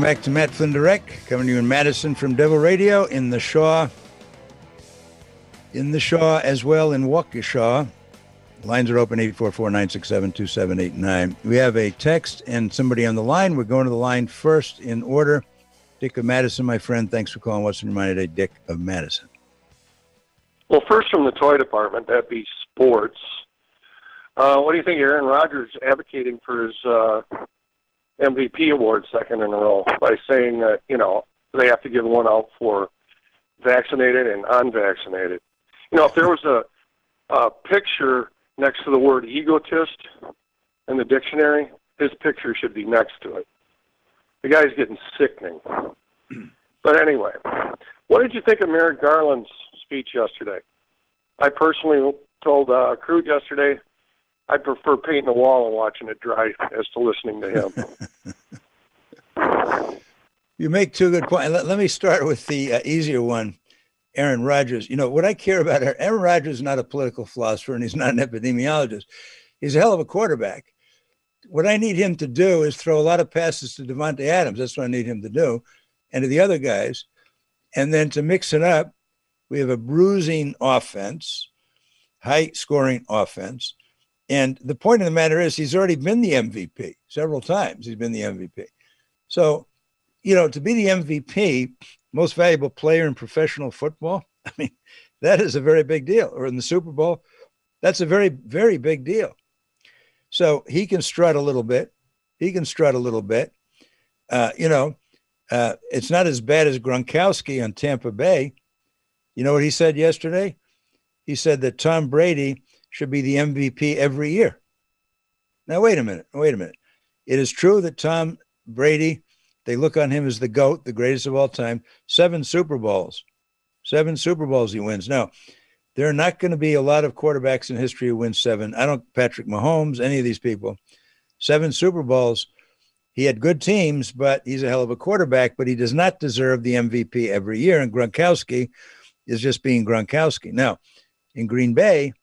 Welcome back to Matt Flynn Direct, coming to you in Madison from Devil Radio, in the Shaw as well in Waukesha. Lines are open, 844-967-2789. We have a text and somebody on the line. We're going to the line first in order. Dick of Madison, my friend, thanks for calling. What's in your mind today, Dick of Madison? Well, first from the toy department, that'd be sports. What do you think of Aaron Rodgers advocating for his MVP award second in a row by saying that, they have to give one out for vaccinated and unvaccinated? If there was a picture next to the word egotist in the dictionary, his picture should be next to it. The guy's getting sickening. But anyway, what did you think of Merrick Garland's speech yesterday? I personally told Crude yesterday I prefer painting the wall and watching it dry as to listening to him. You make two good points. Let me start with the easier one, Aaron Rodgers. What I care about, Aaron Rodgers is not a political philosopher and he's not an epidemiologist. He's a hell of a quarterback. What I need him to do is throw a lot of passes to Devontae Adams. That's what I need him to do, and to the other guys. And then to mix it up, we have a bruising offense, high-scoring offense. And the point of the matter is he's already been the MVP several times. He's been the MVP. So, to be the MVP, most valuable player in professional football, that is a very big deal. Or in the Super Bowl, that's a very, very big deal. So he can strut a little bit. It's not as bad as Gronkowski on Tampa Bay. You know what he said yesterday? He said that Tom Brady should be the MVP every year. Now, wait a minute. It is true that Tom Brady, they look on him as the GOAT, the greatest of all time. 7 Super Bowls he wins. Now, there are not going to be a lot of quarterbacks in history who win 7. Patrick Mahomes, any of these people. 7 Super Bowls. He had good teams, but he's a hell of a quarterback, but he does not deserve the MVP every year. And Gronkowski is just being Gronkowski. Now, in Green Bay,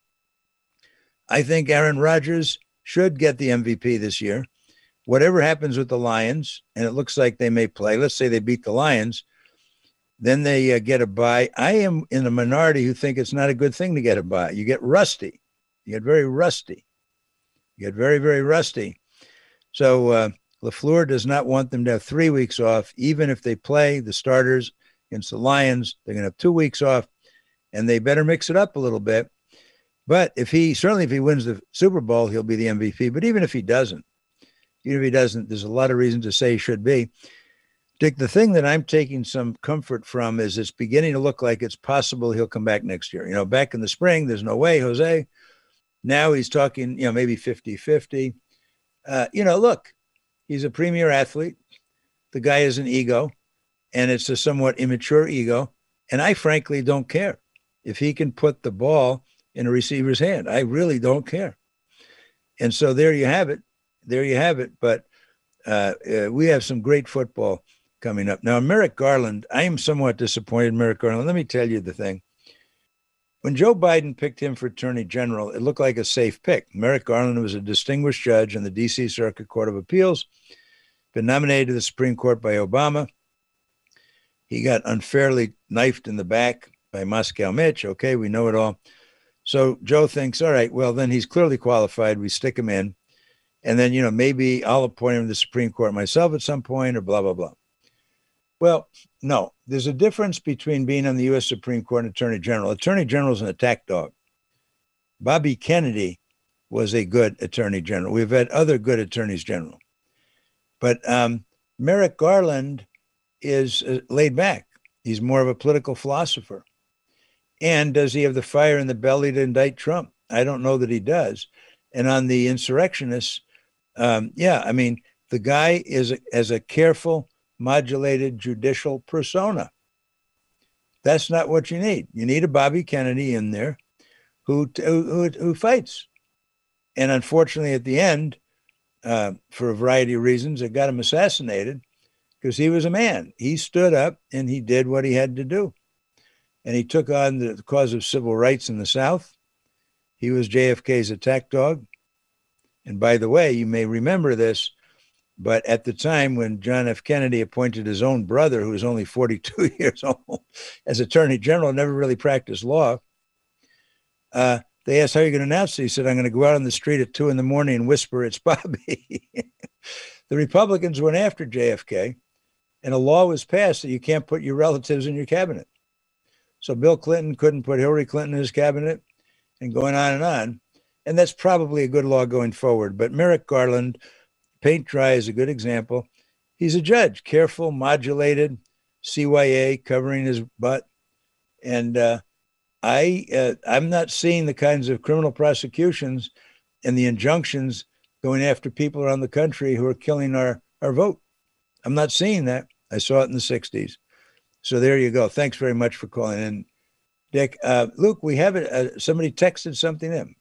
I think Aaron Rodgers should get the MVP this year. Whatever happens with the Lions, and it looks like they may play, let's say they beat the Lions, then they get a bye. I am in a minority who think it's not a good thing to get a bye. You get rusty. You get very rusty. You get very, very rusty. So LaFleur does not want them to have 3 weeks off. Even if they play the starters against the Lions, they're going to have 2 weeks off, and they better mix it up a little bit. But if he wins the Super Bowl, he'll be the MVP. But even if he doesn't, there's a lot of reasons to say he should be. Dick, the thing that I'm taking some comfort from is it's beginning to look like it's possible he'll come back next year. Back in the spring, there's no way, Jose. Now he's talking, maybe 50-50. Look, he's a premier athlete. The guy is an ego, and it's a somewhat immature ego. And I frankly don't care if he can put the ball in a receiver's hand. I really don't care. And so there you have it. But we have some great football coming up. Now, Merrick Garland, I am somewhat disappointed in Merrick Garland. Let me tell you the thing. When Joe Biden picked him for Attorney General, it looked like a safe pick. Merrick Garland was a distinguished judge on the D.C. Circuit Court of Appeals, been nominated to the Supreme Court by Obama. He got unfairly knifed in the back by Moscow Mitch. Okay, we know it all. So Joe thinks, all right, well, then he's clearly qualified. We stick him in. And then, maybe I'll appoint him to the Supreme Court myself at some point or blah, blah, blah. Well, no, there's a difference between being on the U.S. Supreme Court and Attorney General. Attorney General is an attack dog. Bobby Kennedy was a good Attorney General. We've had other good Attorneys General. But Merrick Garland is laid back. He's more of a political philosopher. And does he have the fire in the belly to indict Trump? I don't know that he does. And on the insurrectionists, the guy has a careful, modulated judicial persona. That's not what you need. You need a Bobby Kennedy in there who fights. And unfortunately, at the end, for a variety of reasons, it got him assassinated because he was a man. He stood up and he did what he had to do. And he took on the cause of civil rights in the South. He was JFK's attack dog. And by the way, you may remember this. But at the time when John F. Kennedy appointed his own brother, who was only 42 years old, as Attorney General, never really practiced law, they asked, how are you going to announce it? He said, I'm going to go out on the street at 2 a.m. and whisper, it's Bobby. The Republicans went after JFK, and a law was passed that you can't put your relatives in your cabinet. So Bill Clinton couldn't put Hillary Clinton in his cabinet, and going on and on. And that's probably a good law going forward. But Merrick Garland, paint dry, is a good example. He's a judge, careful, modulated, CYA covering his butt. And I'm not seeing the kinds of criminal prosecutions and the injunctions going after people around the country who are killing our vote. I'm not seeing that. I saw it in the 60s. So there you go. Thanks very much for calling in, Dick. Luke, we have it. Somebody texted something in.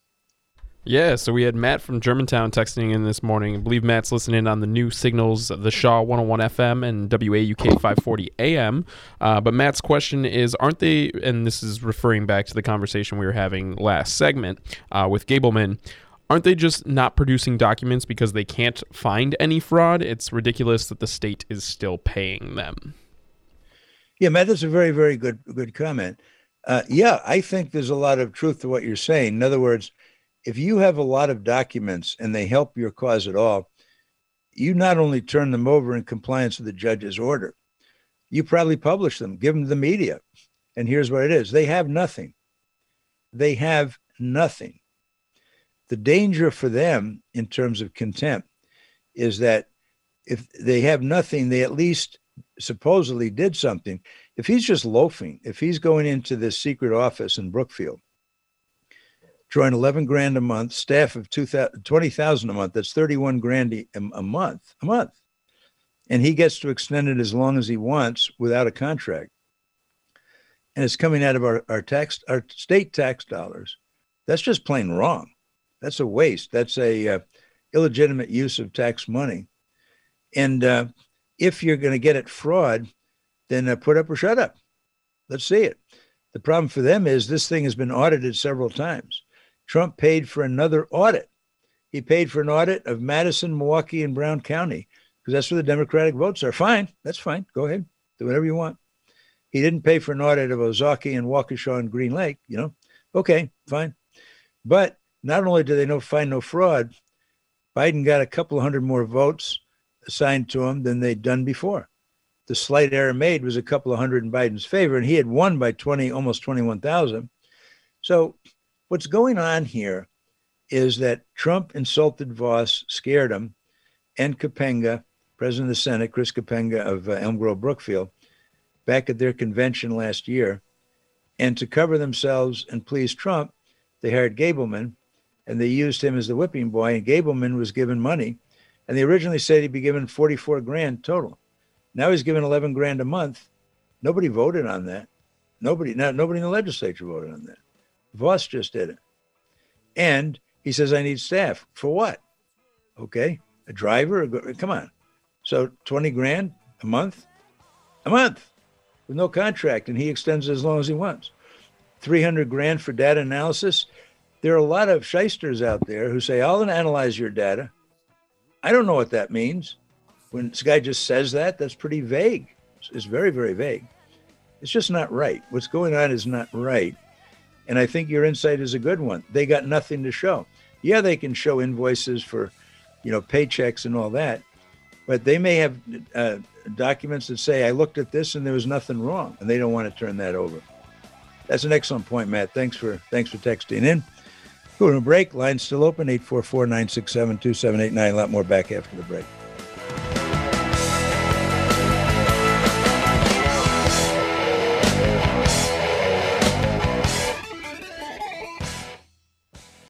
Yeah, so we had Matt from Germantown texting in this morning. I believe Matt's listening on the new signals of the Shaw 101 FM and WAUK 540 AM. But Matt's question is, aren't they, and this is referring back to the conversation we were having last segment with Gableman, aren't they just not producing documents because they can't find any fraud? It's ridiculous that the state is still paying them. Yeah, Matt, that's a very, very good comment. Yeah, I think there's a lot of truth to what you're saying. In other words, if you have a lot of documents and they help your cause at all, you not only turn them over in compliance with the judge's order, you probably publish them, give them to the media. And here's what it is. They have nothing. They have nothing. The danger for them in terms of contempt is that if they have nothing, they at least supposedly did something. If he's just loafing, if he's going into this secret office in Brookfield, drawing $11,000 a month, staff of $20,000 a month, that's $31,000 a month. And he gets to extend it as long as he wants without a contract. And it's coming out of our state tax dollars. That's just plain wrong. That's a waste. That's a illegitimate use of tax money. And if you're going to get at fraud, then put up or shut up. Let's see it. The problem for them is this thing has been audited several times. Trump paid for another audit. He paid for an audit of Madison, Milwaukee, and Brown County because that's where the Democratic votes are. Fine. That's fine. Go ahead. Do whatever you want. He didn't pay for an audit of Ozaukee and Waukesha and Green Lake, Okay, fine. But not only do they find no fraud, Biden got a couple of hundred more votes assigned to him than they'd done before. The slight error made was a couple of hundred in Biden's favor, and he had won by almost 21,000. So what's going on here is that Trump insulted Voss, scared him, and Capenga, President of the Senate, Chris Capenga of Elm Grove Brookfield, back at their convention last year. And to cover themselves and please Trump, they hired Gableman, and they used him as the whipping boy, and Gableman was given money. And they originally said he'd be given $44,000 total. Now he's given $11,000 a month. Nobody voted on that. Nobody in the legislature voted on that. Voss just did it. And he says, I need staff. For what? Okay. A driver? Come on. So $20,000 a month? A month with no contract. And he extends it as long as he wants. $300,000 for data analysis. There are a lot of shysters out there who say, I'll analyze your data. I don't know what that means. When this guy just says that, that's pretty vague. It's very, very vague. It's just not right. What's going on is not right. And I think your insight is a good one. They got nothing to show. Yeah, they can show invoices for, paychecks and all that, but they may have documents that say, I looked at this and there was nothing wrong, and they don't want to turn that over. That's an excellent point, Matt. Thanks for texting in. Going to break. Line's still open, 844-967-2789. A lot more back after the break.